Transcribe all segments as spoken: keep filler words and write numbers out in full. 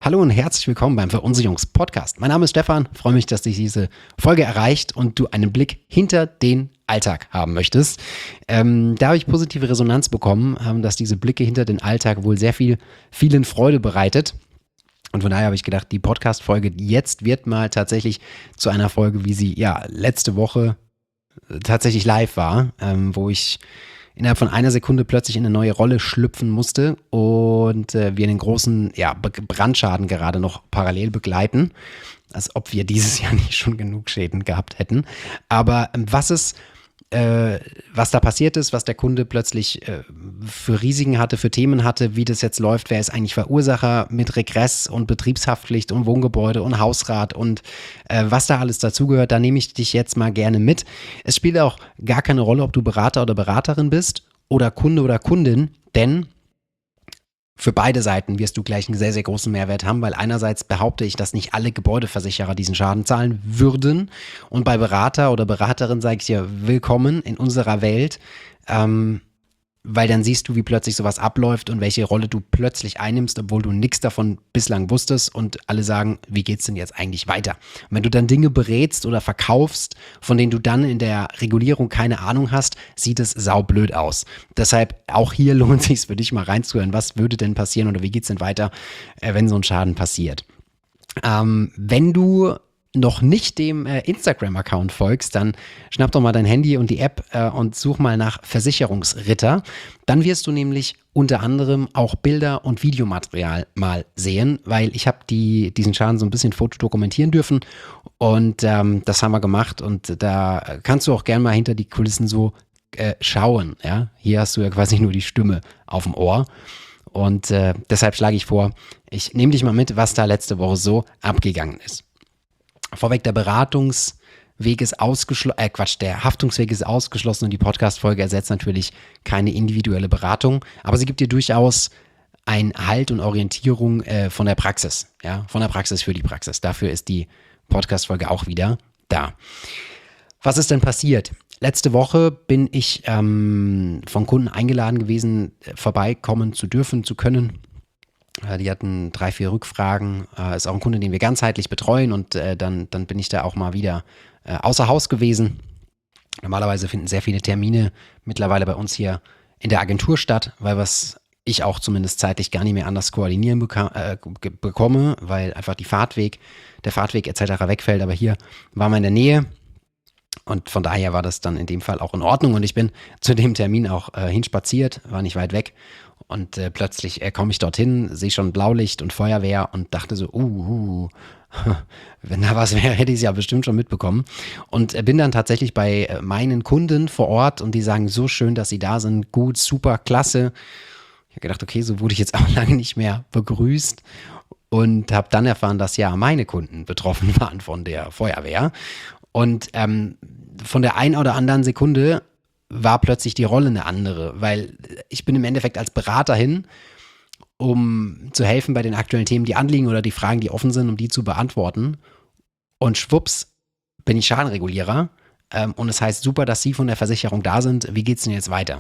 Hallo und herzlich willkommen beim Verunsicherungspodcast. Mein Name ist Stefan, freue mich, dass dich diese Folge erreicht und du einen Blick hinter den Alltag haben möchtest. Ähm, da habe ich positive Resonanz bekommen, ähm, dass diese Blicke hinter den Alltag wohl sehr viel, vielen Freude bereitet. Und von daher habe ich gedacht, die Podcast-Folge jetzt wird mal tatsächlich zu einer Folge, wie sie ja letzte Woche tatsächlich live war, ähm, wo ich innerhalb von einer Sekunde plötzlich in eine neue Rolle schlüpfen musste und äh, wir einen großen ja, Brandschaden gerade noch parallel begleiten, als ob wir dieses Jahr nicht schon genug Schäden gehabt hätten. Aber ähm, was ist, äh, was da passiert ist, was der Kunde plötzlich äh, für Risiken hatte, für Themen hatte, wie das jetzt läuft, wer ist eigentlich Verursacher mit Regress und Betriebshaftpflicht und Wohngebäude und Hausrat und äh, was da alles dazugehört, da nehme ich dich jetzt mal gerne mit. Es spielt auch gar keine Rolle, ob du Berater oder Beraterin bist oder Kunde oder Kundin, denn für beide Seiten wirst du gleich einen sehr, sehr großen Mehrwert haben, weil einerseits behaupte ich, dass nicht alle Gebäudeversicherer diesen Schaden zahlen würden und bei Berater oder Beraterin sage ich dir, willkommen in unserer Welt, ähm, weil dann siehst du, wie plötzlich sowas abläuft und welche Rolle du plötzlich einnimmst, obwohl du nichts davon bislang wusstest und alle sagen, wie geht's denn jetzt eigentlich weiter? Und wenn du dann Dinge berätst oder verkaufst, von denen du dann in der Regulierung keine Ahnung hast, sieht es saublöd aus. Deshalb auch hier lohnt es sich für dich mal reinzuhören, was würde denn passieren oder wie geht's denn weiter, äh, wenn so ein Schaden passiert. Ähm, wenn du noch nicht dem äh, Instagram-Account folgst, dann schnapp doch mal dein Handy und die App äh, und such mal nach Versicherungsritter. Dann wirst du nämlich unter anderem auch Bilder und Videomaterial mal sehen, weil ich habe die, diesen Schaden so ein bisschen fotodokumentieren dürfen und ähm, das haben wir gemacht und da kannst du auch gerne mal hinter die Kulissen so äh, schauen. Ja? Hier hast du ja quasi nur die Stimme auf dem Ohr. Und äh, deshalb schlage ich vor, ich nehme dich mal mit, was da letzte Woche so abgegangen ist. Vorweg, der Beratungsweg ist ausgeschlossen, äh Quatsch, der Haftungsweg ist ausgeschlossen und die Podcast-Folge ersetzt natürlich keine individuelle Beratung, aber sie gibt dir durchaus einen Halt und Orientierung äh, von der Praxis, ja, von der Praxis für die Praxis. Dafür ist die Podcast-Folge auch wieder da. Was ist denn passiert? Letzte Woche bin ich ähm, von Kunden eingeladen gewesen, vorbeikommen zu dürfen, zu können. Die hatten drei, vier Rückfragen. Äh, ist auch ein Kunde, den wir ganzheitlich betreuen und äh, dann, dann bin ich da auch mal wieder äh, außer Haus gewesen. Normalerweise finden sehr viele Termine mittlerweile bei uns hier in der Agentur statt, weil was ich auch zumindest zeitlich gar nicht mehr anders koordinieren beka- äh, bekomme, weil einfach die Fahrtweg, der Fahrtweg et cetera wegfällt. Aber hier war man in der Nähe. Und von daher war das dann in dem Fall auch in Ordnung und ich bin zu dem Termin auch äh, hinspaziert, war nicht weit weg und äh, plötzlich äh, komme ich dorthin, sehe schon Blaulicht und Feuerwehr und dachte so, uh, uh wenn da was wäre, hätte ich es ja bestimmt schon mitbekommen und äh, bin dann tatsächlich bei äh, meinen Kunden vor Ort und die sagen, so schön, dass sie da sind, gut, super, klasse. Ich habe gedacht, okay, so wurde ich jetzt auch lange nicht mehr begrüßt und habe dann erfahren, dass ja meine Kunden betroffen waren von der Feuerwehr. Und ähm, von der einen oder anderen Sekunde war plötzlich die Rolle eine andere, weil ich bin im Endeffekt als Berater hin, um zu helfen bei den aktuellen Themen, die anliegen oder die Fragen, die offen sind, um die zu beantworten. Und schwupps bin ich Schadenregulierer ähm, und es heißt super, dass Sie von der Versicherung da sind. Wie geht's denn jetzt weiter?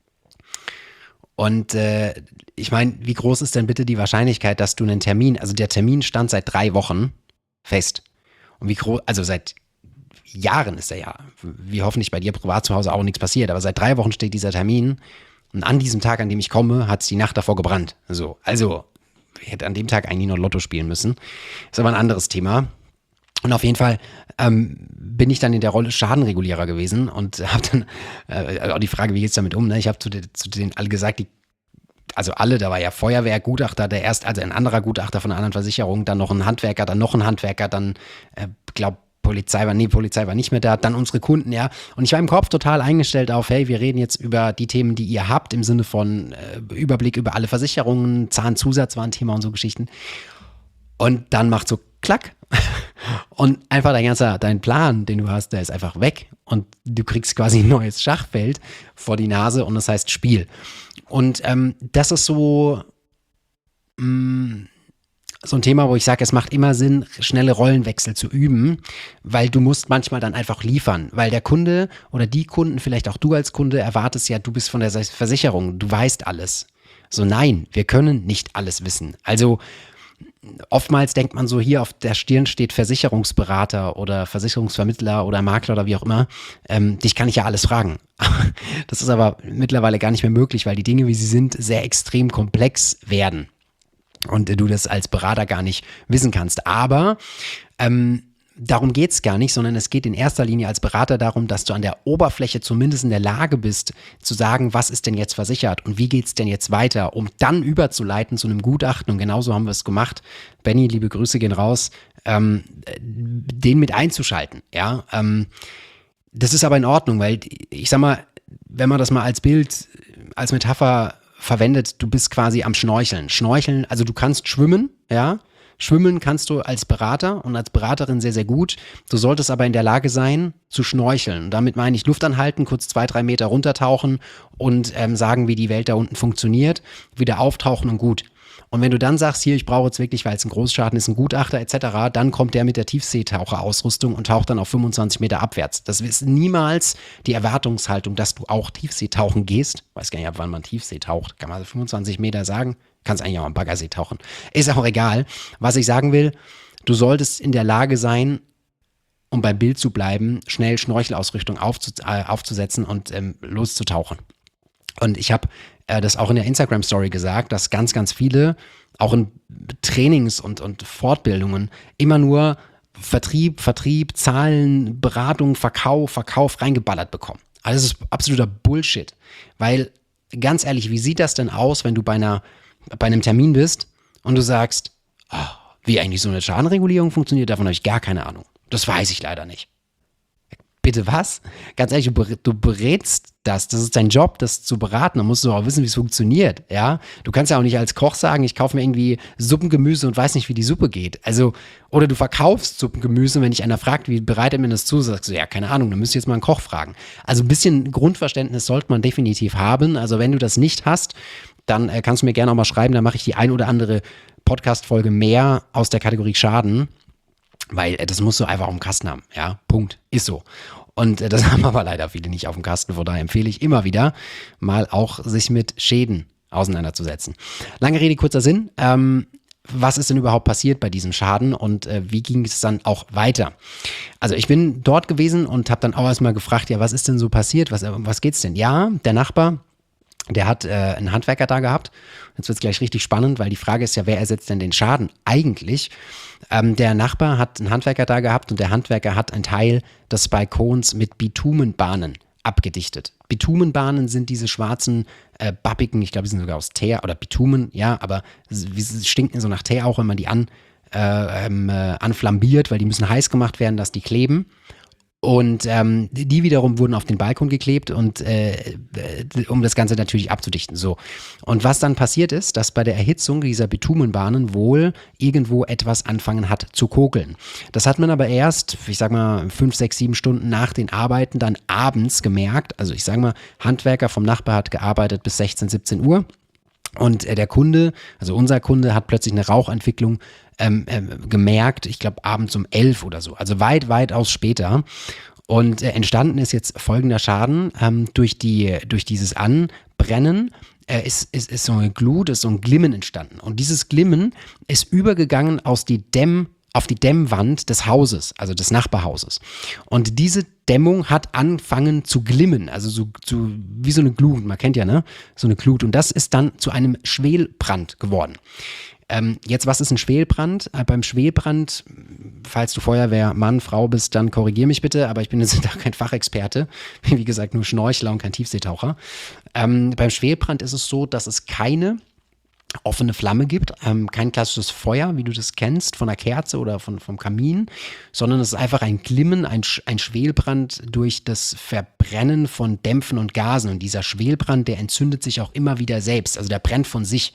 Und äh, ich meine, wie groß ist denn bitte die Wahrscheinlichkeit, dass du einen Termin, also der Termin stand seit drei Wochen fest. Und wie groß, also seit Jahren ist er ja, wie hoffentlich bei dir privat zu Hause auch nichts passiert, aber seit drei Wochen steht dieser Termin und an diesem Tag, an dem ich komme, hat es die Nacht davor gebrannt. So, also, ich hätte an dem Tag eigentlich nur Lotto spielen müssen. Ist aber ein anderes Thema. Und auf jeden Fall ähm, bin ich dann in der Rolle Schadenregulierer gewesen und habe dann äh, auch die Frage, wie geht's damit um? Ne? Ich habe zu, de, zu denen alle gesagt, die, also alle, da war ja Feuerwehr, Gutachter, der erst, also ein anderer Gutachter von einer anderen Versicherung, dann noch ein Handwerker, dann noch ein Handwerker, dann, äh, glaub, Polizei war, nee, Polizei war nicht mehr da, dann unsere Kunden, ja. Und ich war im Kopf total eingestellt auf, hey, wir reden jetzt über die Themen, die ihr habt, im Sinne von äh, Überblick über alle Versicherungen, Zahnzusatz war ein Thema und so Geschichten. Und dann macht so klack. Und einfach dein ganzer, dein Plan, den du hast, der ist einfach weg. Und du kriegst quasi ein neues Schachfeld vor die Nase und das heißt Spiel. Und ähm, das ist so, mh, so ein Thema, wo ich sage, es macht immer Sinn, schnelle Rollenwechsel zu üben, weil du musst manchmal dann einfach liefern, weil der Kunde oder die Kunden, vielleicht auch du als Kunde, erwartest ja, du bist von der Versicherung, du weißt alles. So nein, wir können nicht alles wissen. Also oftmals denkt man so, hier auf der Stirn steht Versicherungsberater oder Versicherungsvermittler oder Makler oder wie auch immer. Ähm, dich kann ich ja alles fragen. Das ist aber mittlerweile gar nicht mehr möglich, weil die Dinge, wie sie sind, sehr extrem komplex werden und du das als Berater gar nicht wissen kannst. Aber ähm, darum geht es gar nicht, sondern es geht in erster Linie als Berater darum, dass du an der Oberfläche zumindest in der Lage bist, zu sagen, was ist denn jetzt versichert und wie geht es denn jetzt weiter, um dann überzuleiten zu einem Gutachten. Und genauso haben wir es gemacht. Benny, liebe Grüße gehen raus, ähm, den mit einzuschalten. Ja, ähm, das ist aber in Ordnung, weil ich sag mal, wenn man das mal als Bild, als Metapher verwendet, du bist quasi am Schnorcheln. Schnorcheln, also du kannst schwimmen, ja, Schwimmen kannst du als Berater und als Beraterin sehr, sehr gut. Du solltest aber in der Lage sein, zu schnorcheln. Und damit meine ich Luft anhalten, kurz zwei, drei Meter runtertauchen und ähm, sagen, wie die Welt da unten funktioniert, wieder auftauchen und gut. Und wenn du dann sagst, hier, ich brauche jetzt wirklich, weil es ein Großschaden ist, ein Gutachter et cetera, dann kommt der mit der Tiefseetaucherausrüstung und taucht dann auf fünfundzwanzig Meter abwärts. Das ist niemals die Erwartungshaltung, dass du auch Tiefseetauchen gehst. Ich weiß gar nicht, ab wann man Tiefsee taucht. Kann man fünfundzwanzig Meter sagen? Kannst eigentlich auch am Baggersee tauchen. Ist auch egal. Was ich sagen will, du solltest in der Lage sein, um beim Bild zu bleiben, schnell Schnorchelausrüstung aufzu äh, aufzusetzen und ähm, loszutauchen. Und ich habe äh, das auch in der Instagram-Story gesagt, dass ganz, ganz viele, auch in Trainings und, und Fortbildungen, immer nur Vertrieb, Vertrieb, Zahlen, Beratung, Verkauf, Verkauf reingeballert bekommen. Also das ist absoluter Bullshit. Weil, ganz ehrlich, wie sieht das denn aus, wenn du bei einer bei einem Termin bist und du sagst, oh, wie eigentlich so eine Schadenregulierung funktioniert, davon habe ich gar keine Ahnung. Das weiß ich leider nicht. Bitte was? Ganz ehrlich, du, du berätst das. Das ist dein Job, das zu beraten. Dann musst du auch wissen, wie es funktioniert. Ja? Du kannst ja auch nicht als Koch sagen, ich kaufe mir irgendwie Suppengemüse und weiß nicht, wie die Suppe geht. Also, oder du verkaufst Suppengemüse, wenn dich einer fragt, wie bereitet mir das zu, sagst du, ja, keine Ahnung, dann müsst ihr jetzt mal einen Koch fragen. Also ein bisschen Grundverständnis sollte man definitiv haben. Also wenn du das nicht hast, dann äh, kannst du mir gerne auch mal schreiben, dann mache ich die ein oder andere Podcast-Folge mehr aus der Kategorie Schaden, weil äh, das musst du einfach auf dem Kasten haben, ja, Punkt, ist so. Und äh, das haben aber leider viele nicht auf dem Kasten, von daher empfehle ich immer wieder, mal auch sich mit Schäden auseinanderzusetzen. Lange Rede, kurzer Sinn, ähm, was ist denn überhaupt passiert bei diesem Schaden und äh, wie ging es dann auch weiter? Also ich bin dort gewesen und habe dann auch erstmal gefragt, ja, was ist denn so passiert, was, äh, was geht's denn? Ja, der Nachbar, der hat äh, einen Handwerker da gehabt. Jetzt wird es gleich richtig spannend, weil die Frage ist ja, wer ersetzt denn den Schaden eigentlich? Ähm, der Nachbar hat einen Handwerker da gehabt und der Handwerker hat einen Teil des Balkons mit Bitumenbahnen abgedichtet. Bitumenbahnen sind diese schwarzen, äh, babbigen, ich glaube, die sind sogar aus Teer oder Bitumen, ja, aber sie stinken so nach Teer auch, wenn man die an, äh, ähm, äh, anflambiert, weil die müssen heiß gemacht werden, dass die kleben. Und ähm, die wiederum wurden auf den Balkon geklebt und äh, um das Ganze natürlich abzudichten. So. Und was dann passiert ist, dass bei der Erhitzung dieser Bitumenbahnen wohl irgendwo etwas anfangen hat zu kokeln. Das hat man aber erst, ich sag mal, fünf, sechs, sieben Stunden nach den Arbeiten dann abends gemerkt. Also ich sag mal, Handwerker vom Nachbar hat gearbeitet bis sechzehn, siebzehn Uhr. Und äh, der Kunde, also unser Kunde, hat plötzlich eine Rauchentwicklung ähm, äh, gemerkt, ich glaube abends um elf oder so, also weit, weitaus später. Und äh, entstanden ist jetzt folgender Schaden. Ähm, durch, die, durch dieses Anbrennen äh, ist, ist, ist so eine Glut, ist so ein Glimmen entstanden. Und dieses Glimmen ist übergegangen aus die Dämm, auf die Dämmwand des Hauses, also des Nachbarhauses. Und diese Dämmung hat angefangen zu glimmen, also so, so wie so eine Glut, man kennt ja, ne, so eine Glut. Und das ist dann zu einem Schwelbrand geworden. Ähm, jetzt, was ist ein Schwelbrand? Äh, beim Schwelbrand, falls du Feuerwehrmann, Frau bist, dann korrigier mich bitte, aber ich bin jetzt kein Fachexperte, wie gesagt, nur Schnorchler und kein Tiefseetaucher. Ähm, beim Schwelbrand ist es so, dass es keine offene Flamme gibt, ähm, kein klassisches Feuer, wie du das kennst, von einer Kerze oder von, vom Kamin, sondern es ist einfach ein Glimmen, ein, ein Schwelbrand durch das Verbrennen von Dämpfen und Gasen. Und dieser Schwelbrand, der entzündet sich auch immer wieder selbst, also der brennt von sich.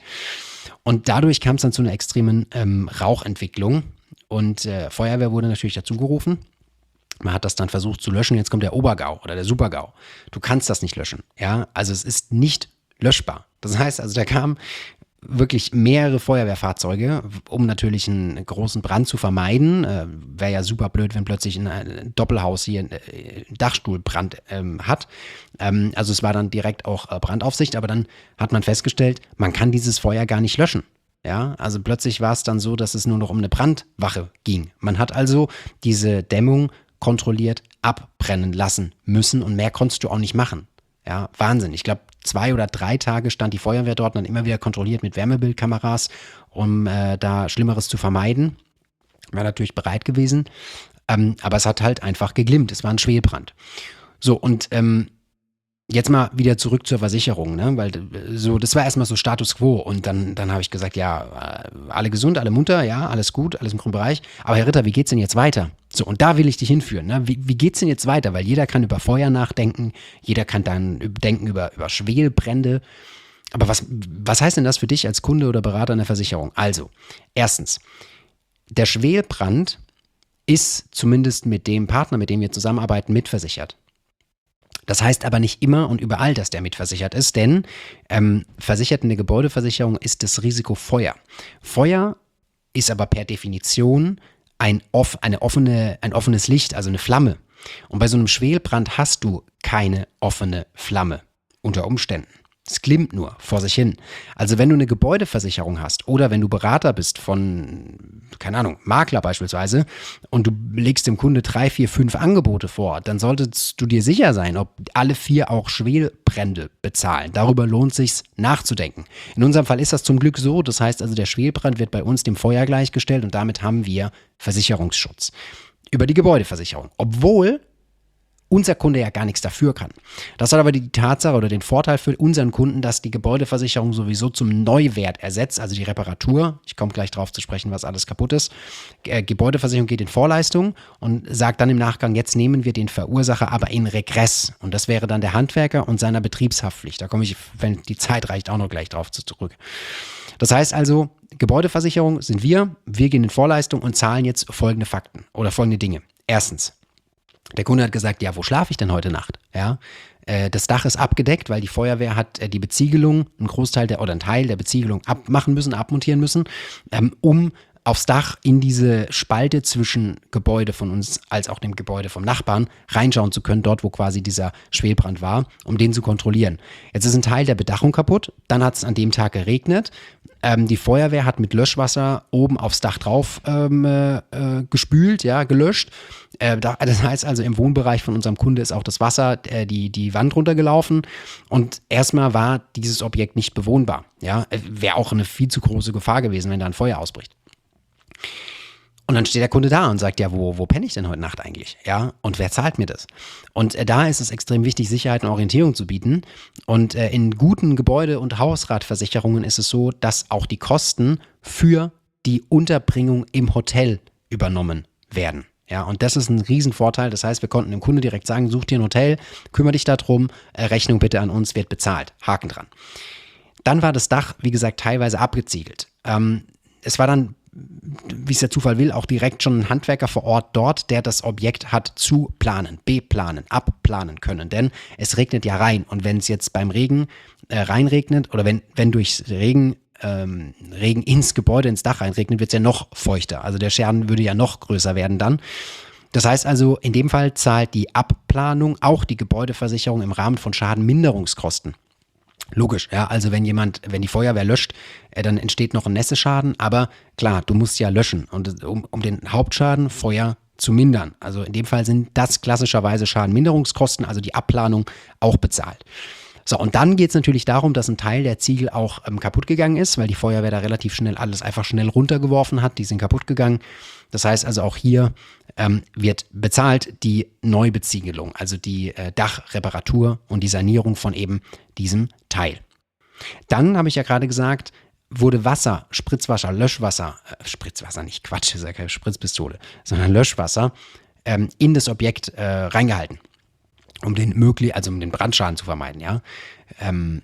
Und dadurch kam es dann zu einer extremen ähm, Rauchentwicklung und äh, Feuerwehr wurde natürlich dazu gerufen. Man hat das dann versucht zu löschen, jetzt kommt der Obergau oder der Supergau. Du kannst das nicht löschen, ja, also es ist nicht löschbar. Das heißt, also da kamen wirklich mehrere Feuerwehrfahrzeuge, um natürlich einen großen Brand zu vermeiden. Äh, Wäre ja super blöd, wenn plötzlich ein, ein Doppelhaus hier einen äh, Dachstuhlbrand ähm, hat. Ähm, also es war dann direkt auch äh, Brandaufsicht, aber dann hat man festgestellt, man kann dieses Feuer gar nicht löschen. Ja, also plötzlich war es dann so, dass es nur noch um eine Brandwache ging. Man hat also diese Dämmung kontrolliert abbrennen lassen müssen und mehr konntest du auch nicht machen. Ja, Wahnsinn. Ich glaube, zwei oder drei Tage stand die Feuerwehr dort und dann immer wieder kontrolliert mit Wärmebildkameras, um äh, da Schlimmeres zu vermeiden. War natürlich bereit gewesen, ähm, aber es hat halt einfach geglimmt. Es war ein Schwelbrand. So, und ähm, jetzt mal wieder zurück zur Versicherung, ne? Weil so, das war erstmal so Status quo und dann, dann habe ich gesagt, ja, alle gesund, alle munter, ja, alles gut, alles im grünen Bereich. Aber Herr Ritter, wie geht's denn jetzt weiter? So, und da will ich dich hinführen, ne? Wie, wie geht's denn jetzt weiter? Weil jeder kann über Feuer nachdenken, jeder kann dann denken über, über Schwelbrände. Aber was, was heißt denn das für dich als Kunde oder Berater in der Versicherung? Also, erstens, der Schwelbrand ist zumindest mit dem Partner, mit dem wir zusammenarbeiten, mitversichert. Das heißt aber nicht immer und überall, dass der mitversichert ist, denn ähm, versichert in der Gebäudeversicherung ist das Risiko Feuer. Feuer ist aber per Definition ein, off, eine offene, ein offenes Licht, also eine Flamme. Und bei so einem Schwelbrand hast du keine offene Flamme unter Umständen. Es glimmt nur vor sich hin. Also wenn du eine Gebäudeversicherung hast oder wenn du Berater bist von, keine Ahnung, Makler beispielsweise und du legst dem Kunde drei, vier, fünf Angebote vor, dann solltest du dir sicher sein, ob alle vier auch Schwelbrände bezahlen. Darüber lohnt es sich nachzudenken. In unserem Fall ist das zum Glück so. Das heißt also, der Schwelbrand wird bei uns dem Feuer gleichgestellt und damit haben wir Versicherungsschutz über die Gebäudeversicherung. Obwohl unser Kunde ja gar nichts dafür kann. Das hat aber die Tatsache oder den Vorteil für unseren Kunden, dass die Gebäudeversicherung sowieso zum Neuwert ersetzt, also die Reparatur, ich komme gleich drauf zu sprechen, was alles kaputt ist. Äh, Gebäudeversicherung geht in Vorleistung und sagt dann im Nachgang, jetzt nehmen wir den Verursacher aber in Regress. Und das wäre dann der Handwerker und seiner Betriebshaftpflicht. Da komme ich, wenn die Zeit reicht, auch noch gleich drauf zurück. Das heißt also, Gebäudeversicherung sind wir, wir gehen in Vorleistung und zahlen jetzt folgende Fakten oder folgende Dinge. Erstens, der Kunde hat gesagt, ja, wo schlafe ich denn heute Nacht? Ja, äh, das Dach ist abgedeckt, weil die Feuerwehr hat äh, die Beziegelung, einen Großteil der oder einen Teil der Beziegelung abmachen müssen, abmontieren müssen, ähm, um aufs Dach in diese Spalte zwischen Gebäude von uns als auch dem Gebäude vom Nachbarn reinschauen zu können, dort wo quasi dieser Schwelbrand war, um den zu kontrollieren. Jetzt ist ein Teil der Bedachung kaputt, dann hat es an dem Tag geregnet. Ähm, die Feuerwehr hat mit Löschwasser oben aufs Dach drauf ähm, äh, gespült, ja, gelöscht. Äh, das heißt also, im Wohnbereich von unserem Kunde ist auch das Wasser, äh, die, die Wand runtergelaufen und erstmal war dieses Objekt nicht bewohnbar. Ja, wäre auch eine viel zu große Gefahr gewesen, wenn da ein Feuer ausbricht. Und dann steht der Kunde da und sagt, ja, wo, wo penne ich denn heute Nacht eigentlich? Ja, und wer zahlt mir das? Und äh, da ist es extrem wichtig, Sicherheit und Orientierung zu bieten. Und äh, in guten Gebäude- und Hausratversicherungen ist es so, dass auch die Kosten für die Unterbringung im Hotel übernommen werden. Ja, und das ist ein Riesenvorteil. Das heißt, wir konnten dem Kunde direkt sagen, such dir ein Hotel, kümmere dich darum, äh, Rechnung bitte an uns, wird bezahlt. Haken dran. Dann war das Dach, wie gesagt, teilweise abgeziegelt. Ähm, es war dann, wie es der Zufall will, auch direkt schon ein Handwerker vor Ort dort, der das Objekt hat zu planen, beplanen, abplanen können. Denn es regnet ja rein. Und wenn es jetzt beim Regen äh, reinregnet oder wenn, wenn durch Regen, ähm, Regen ins Gebäude, ins Dach reinregnet, wird es ja noch feuchter. Also der Schaden würde ja noch größer werden dann. Das heißt also, in dem Fall zahlt die Abplanung auch die Gebäudeversicherung im Rahmen von Schadenminderungskosten. Logisch, ja, also wenn jemand, wenn die Feuerwehr löscht, äh, dann entsteht noch ein Nässeschaden, aber klar, du musst ja löschen, und um, um den Hauptschaden Feuer zu mindern. Also in dem Fall sind das klassischerweise Schadenminderungskosten, also die Abplanung, auch bezahlt. So, und dann geht es natürlich darum, dass ein Teil der Ziegel auch ähm, kaputt gegangen ist, weil die Feuerwehr da relativ schnell alles einfach schnell runtergeworfen hat, die sind kaputt gegangen. Das heißt also auch hier ähm, wird bezahlt die Neubeziegelung, also die äh, Dachreparatur und die Sanierung von eben diesem Teil. Dann, habe ich ja gerade gesagt, wurde Wasser, Spritzwasser, Löschwasser, äh, Spritzwasser, nicht Quatsch, ist ja keine Spritzpistole, sondern Löschwasser ähm, in das Objekt äh, reingehalten, um den möglich, also um den Brandschaden zu vermeiden, ja. Ähm,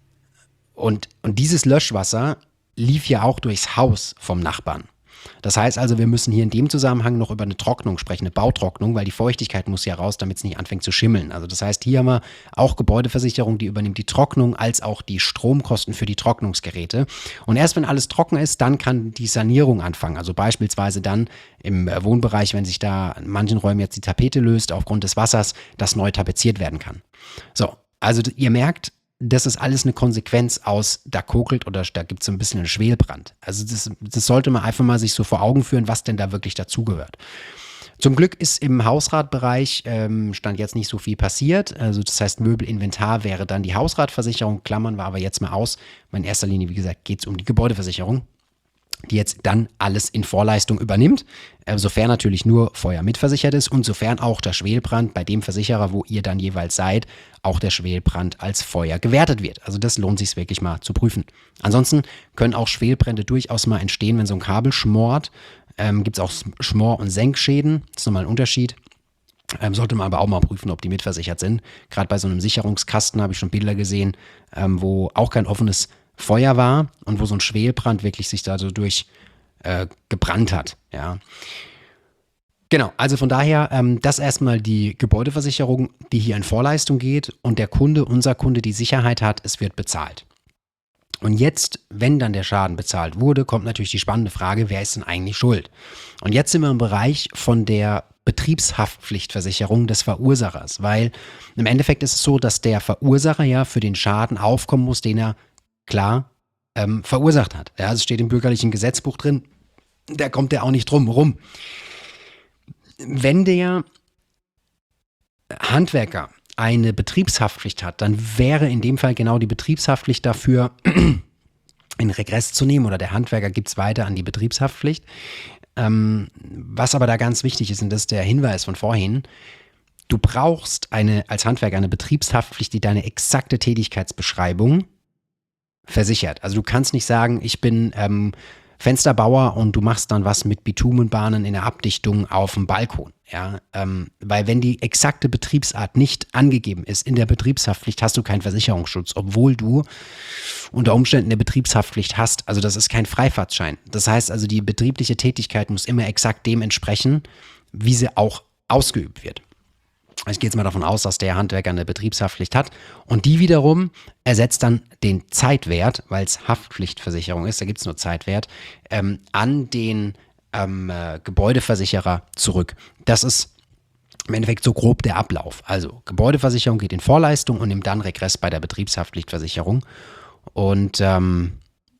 und, und dieses Löschwasser lief ja auch durchs Haus vom Nachbarn. Das heißt also, wir müssen hier in dem Zusammenhang noch über eine Trocknung sprechen, eine Bautrocknung, weil die Feuchtigkeit muss ja raus, damit es nicht anfängt zu schimmeln. Also das heißt, hier haben wir auch Gebäudeversicherung, die übernimmt die Trocknung als auch die Stromkosten für die Trocknungsgeräte. Und erst wenn alles trocken ist, dann kann die Sanierung anfangen. Also beispielsweise dann im Wohnbereich, wenn sich da in manchen Räumen jetzt die Tapete löst aufgrund des Wassers, das neu tapeziert werden kann. So, also ihr merkt, das ist alles eine Konsequenz aus, da kokelt oder da gibt es so ein bisschen einen Schwelbrand. Also das, das sollte man einfach mal sich so vor Augen führen, was denn da wirklich dazugehört. Zum Glück ist im Hausratbereich ähm, Stand jetzt nicht so viel passiert. Also das heißt, Möbelinventar wäre dann die Hausratversicherung, klammern wir aber jetzt mal aus. In erster Linie, wie gesagt, geht es um die Gebäudeversicherung, die jetzt dann alles in Vorleistung übernimmt, äh, sofern natürlich nur Feuer mitversichert ist und sofern auch der Schwelbrand bei dem Versicherer, wo ihr dann jeweils seid, auch der Schwelbrand als Feuer gewertet wird. Also das lohnt sich wirklich mal zu prüfen. Ansonsten können auch Schwelbrände durchaus mal entstehen, wenn so ein Kabel schmort. Ähm, gibt es auch Schmor- und Senkschäden, das ist nochmal ein Unterschied. Ähm, sollte man aber auch mal prüfen, ob die mitversichert sind. Gerade bei so einem Sicherungskasten habe ich schon Bilder gesehen, ähm, wo auch kein offenes Feuer war und wo so ein Schwelbrand wirklich sich da so durch äh, gebrannt hat. Ja. Genau, also von daher, ähm, das erstmal die Gebäudeversicherung, die hier in Vorleistung geht und der Kunde, unser Kunde, die Sicherheit hat, es wird bezahlt. Und jetzt, wenn dann der Schaden bezahlt wurde, kommt natürlich die spannende Frage, wer ist denn eigentlich schuld? Und jetzt sind wir im Bereich von der Betriebshaftpflichtversicherung des Verursachers, weil im Endeffekt ist es so, dass der Verursacher ja für den Schaden aufkommen muss, den er klar ähm, verursacht hat. Ja, es steht im bürgerlichen Gesetzbuch drin, da kommt er auch nicht drum rum. Wenn der Handwerker eine Betriebshaftpflicht hat, dann wäre in dem Fall genau die Betriebshaftpflicht dafür in Regress zu nehmen oder der Handwerker gibt es weiter an die Betriebshaftpflicht. Ähm, was aber da ganz wichtig ist, und das ist der Hinweis von vorhin, du brauchst eine, als Handwerker eine Betriebshaftpflicht, die deine exakte Tätigkeitsbeschreibung versichert. Also du kannst nicht sagen, ich bin ähm, Fensterbauer und du machst dann was mit Bitumenbahnen in der Abdichtung auf dem Balkon. Ja, ähm, weil wenn die exakte Betriebsart nicht angegeben ist in der Betriebshaftpflicht, hast du keinen Versicherungsschutz, obwohl du unter Umständen eine Betriebshaftpflicht hast. Also das ist kein Freifahrtschein. Das heißt also, die betriebliche Tätigkeit muss immer exakt dem entsprechen, wie sie auch ausgeübt wird. Ich gehe jetzt mal davon aus, dass der Handwerker eine Betriebshaftpflicht hat und die wiederum ersetzt dann den Zeitwert, weil es Haftpflichtversicherung ist, da gibt es nur Zeitwert, ähm, an den ähm, äh, Gebäudeversicherer zurück. Das ist im Endeffekt so grob der Ablauf. Also Gebäudeversicherung geht in Vorleistung und nimmt dann Regress bei der Betriebshaftpflichtversicherung und ähm,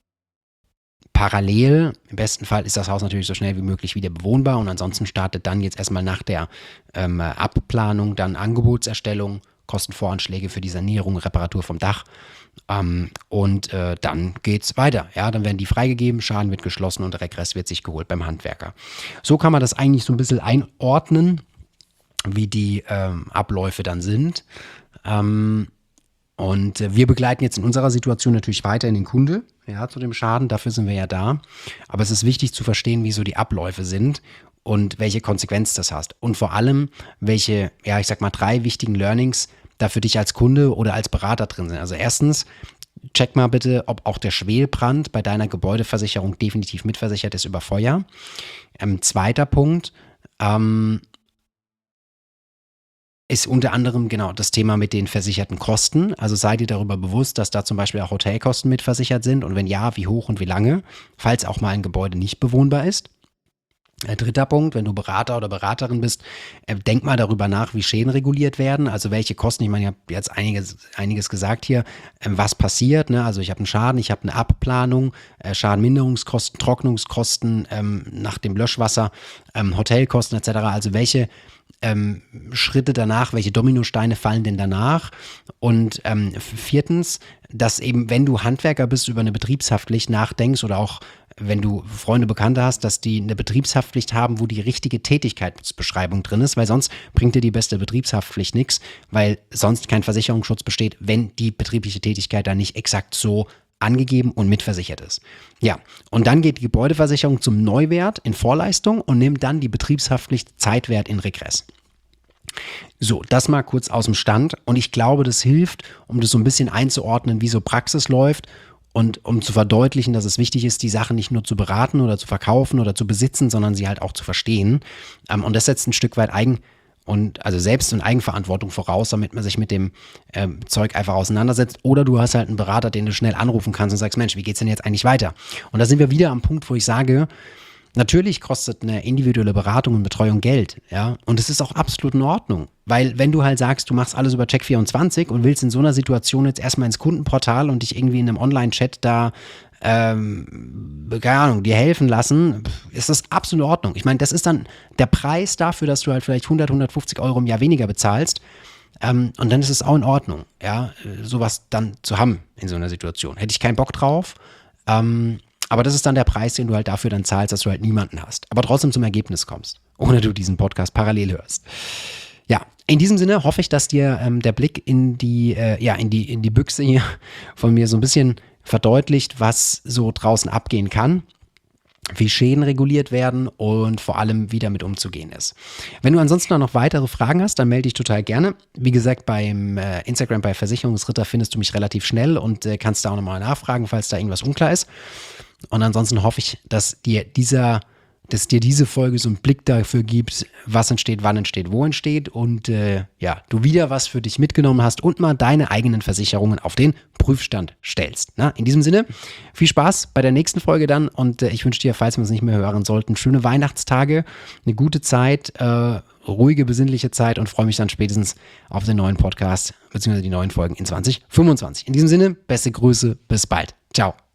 parallel, im besten Fall ist das Haus natürlich so schnell wie möglich wieder bewohnbar und ansonsten startet dann jetzt erstmal nach der ähm, Abplanung dann Angebotserstellung, Kostenvoranschläge für die Sanierung, Reparatur vom Dach ähm, und äh, dann geht's weiter. Ja, dann werden die freigegeben, Schaden wird geschlossen und der Regress wird sich geholt beim Handwerker. So kann man das eigentlich so ein bisschen einordnen, wie die ähm, Abläufe dann sind. Ähm, Und wir begleiten jetzt in unserer Situation natürlich weiterhin den Kunde, ja, zu dem Schaden, dafür sind wir ja da. Aber es ist wichtig zu verstehen, wie so die Abläufe sind und welche Konsequenz das hast. Und vor allem, welche, ja, ich sag mal, drei wichtigen Learnings da für dich als Kunde oder als Berater drin sind. Also erstens, check mal bitte, ob auch der Schwelbrand bei deiner Gebäudeversicherung definitiv mitversichert ist über Feuer. Ähm, zweiter Punkt, ähm, ist unter anderem genau das Thema mit den versicherten Kosten. Also seid ihr darüber bewusst, dass da zum Beispiel auch Hotelkosten mitversichert sind und wenn ja, wie hoch und wie lange, falls auch mal ein Gebäude nicht bewohnbar ist. Äh, dritter Punkt, wenn du Berater oder Beraterin bist, äh, denk mal darüber nach, wie Schäden reguliert werden, also welche Kosten, ich meine, ich habe jetzt einiges, einiges gesagt hier, äh, was passiert, ne? Also ich habe einen Schaden, ich habe eine Abplanung, äh, Schadenminderungskosten, Trocknungskosten ähm, nach dem Löschwasser, ähm, Hotelkosten et cetera. Also welche Ähm, Schritte danach, welche Dominosteine fallen denn danach? Und ähm, viertens, dass eben, wenn du Handwerker bist, über eine Betriebshaftpflicht nachdenkst oder auch wenn du Freunde, Bekannte hast, dass die eine Betriebshaftpflicht haben, wo die richtige Tätigkeitsbeschreibung drin ist, weil sonst bringt dir die beste Betriebshaftpflicht nichts, weil sonst kein Versicherungsschutz besteht, wenn die betriebliche Tätigkeit dann nicht exakt so angegeben und mitversichert ist. Ja, und dann geht die Gebäudeversicherung zum Neuwert in Vorleistung und nimmt dann die Betriebshaftpflicht Zeitwert in Regress. So, das mal kurz aus dem Stand und ich glaube, das hilft, um das so ein bisschen einzuordnen, wie so Praxis läuft und um zu verdeutlichen, dass es wichtig ist, die Sachen nicht nur zu beraten oder zu verkaufen oder zu besitzen, sondern sie halt auch zu verstehen. Und das setzt ein Stück weit Eigen und also Selbst- und Eigenverantwortung voraus, damit man sich mit dem ähm, Zeug einfach auseinandersetzt. Oder du hast halt einen Berater, den du schnell anrufen kannst und sagst, Mensch, wie geht's denn jetzt eigentlich weiter? Und da sind wir wieder am Punkt, wo ich sage, natürlich kostet eine individuelle Beratung und Betreuung Geld, ja, und es ist auch absolut in Ordnung, Weil wenn du halt sagst, du machst alles über Check vierundzwanzig und willst in so einer Situation jetzt erstmal ins Kundenportal und dich irgendwie in einem Online-Chat da, ähm, keine Ahnung, dir helfen lassen, ist das absolut in Ordnung. Ich meine, das ist dann der Preis dafür, dass du halt vielleicht hundert, hundertfünfzig Euro im Jahr weniger bezahlst. Ähm, und dann ist es auch in Ordnung, ja, sowas dann zu haben in so einer Situation. Hätte ich keinen Bock drauf, ähm, aber das ist dann der Preis, den du halt dafür dann zahlst, dass du halt niemanden hast, aber trotzdem zum Ergebnis kommst, ohne du diesen Podcast parallel hörst. Ja, in diesem Sinne hoffe ich, dass dir ähm, der Blick in die, äh, ja, in die, in die Büchse hier von mir so ein bisschen verdeutlicht, was so draußen abgehen kann, wie Schäden reguliert werden und vor allem, wie damit umzugehen ist. Wenn du ansonsten noch weitere Fragen hast, dann melde dich total gerne. Wie gesagt, beim äh, Instagram bei Versicherungsritter findest du mich relativ schnell und äh, kannst da auch nochmal nachfragen, falls da irgendwas unklar ist. Und ansonsten hoffe ich, dass dir dieser, dass dir diese Folge so einen Blick dafür gibt, was entsteht, wann entsteht, wo entsteht und äh, ja, du wieder was für dich mitgenommen hast und mal deine eigenen Versicherungen auf den Prüfstand stellst. Na, in diesem Sinne, viel Spaß bei der nächsten Folge dann und äh, ich wünsche dir, falls wir es nicht mehr hören sollten, schöne Weihnachtstage, eine gute Zeit, äh, ruhige, besinnliche Zeit und freue mich dann spätestens auf den neuen Podcast bzw. die neuen Folgen in zwanzig fünfundzwanzig. In diesem Sinne, beste Grüße, bis bald. Ciao.